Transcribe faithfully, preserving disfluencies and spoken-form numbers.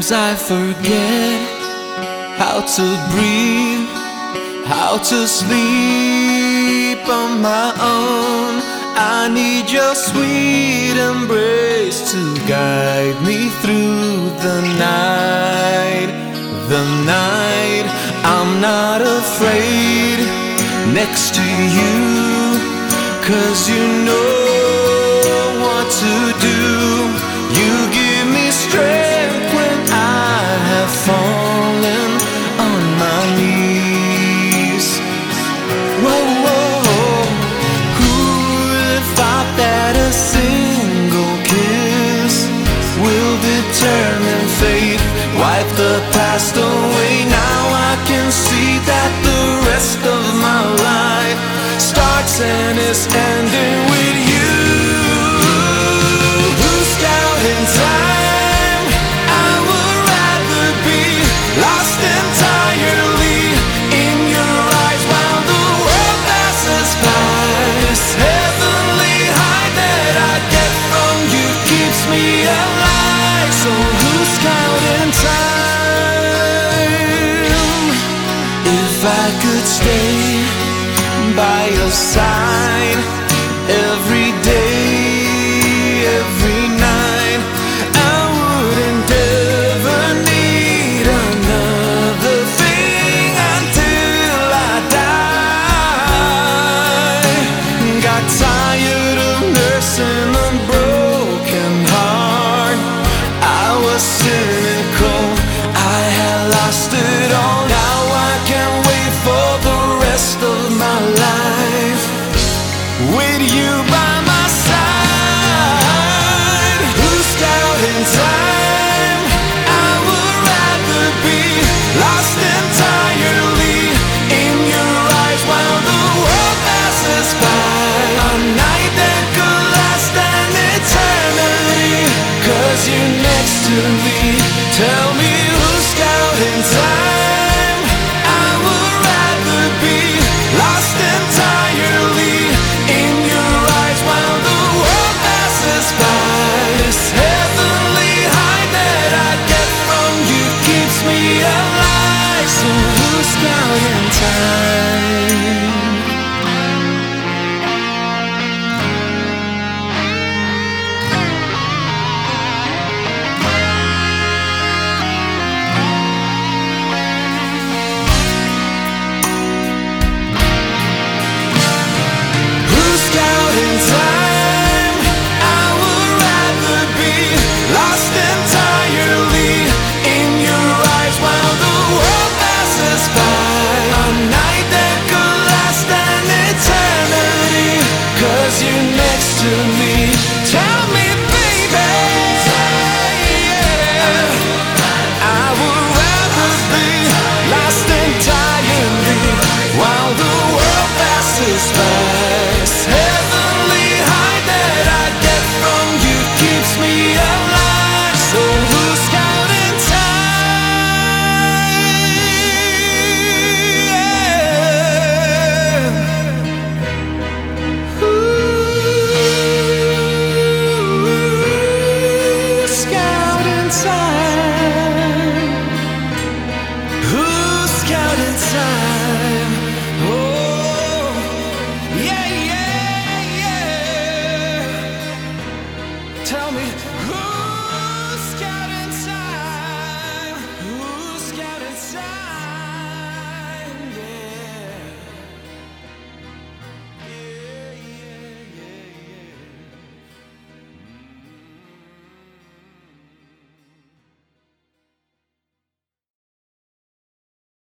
Sometimes I forget how to breathe, how to sleep on my own. I need your sweet embrace to guide me through the night. The night, I'm not afraid next to you, 'cause you know what to do. You give me strength when I have fallen on my knees. Whoa, whoa, who would have thought that a single kiss will determine fate, wipe the past away? Now I can see that the rest of my life starts and is ending with you. In time, I would rather be lost entirely in your eyes while the world passes by. This heavenly high that I get from you keeps me alive. So lose count in time. If I could stay by your side every day, every night, I wouldn't ever need another thing until I die. Got tired of nursing a broken heart. I was cynical, I had lost it all. Now I can't wait for the rest of my life with you by my side. Lose count in time, I would rather be lost entirely in your eyes while the world passes by. A night that could last an eternity, 'cause you're next to me. Tell me who's counting time. I would rather be lost entirely in your eyes while the world passes by. This heavenly high that I get from you keeps me alive. So who's counting time? Who's counting time? I would rather be lost entirely in your eyes while the world passes by. A night that could last an eternity, 'cause you're next to me. Tell me, baby, yeah. I would rather be lost entirely while the world passes by. This heavenly high that I get from you keeps me alive. So who's counting time? Who's counting time? Who's counting time? Oh, yeah, yeah, yeah. Tell me who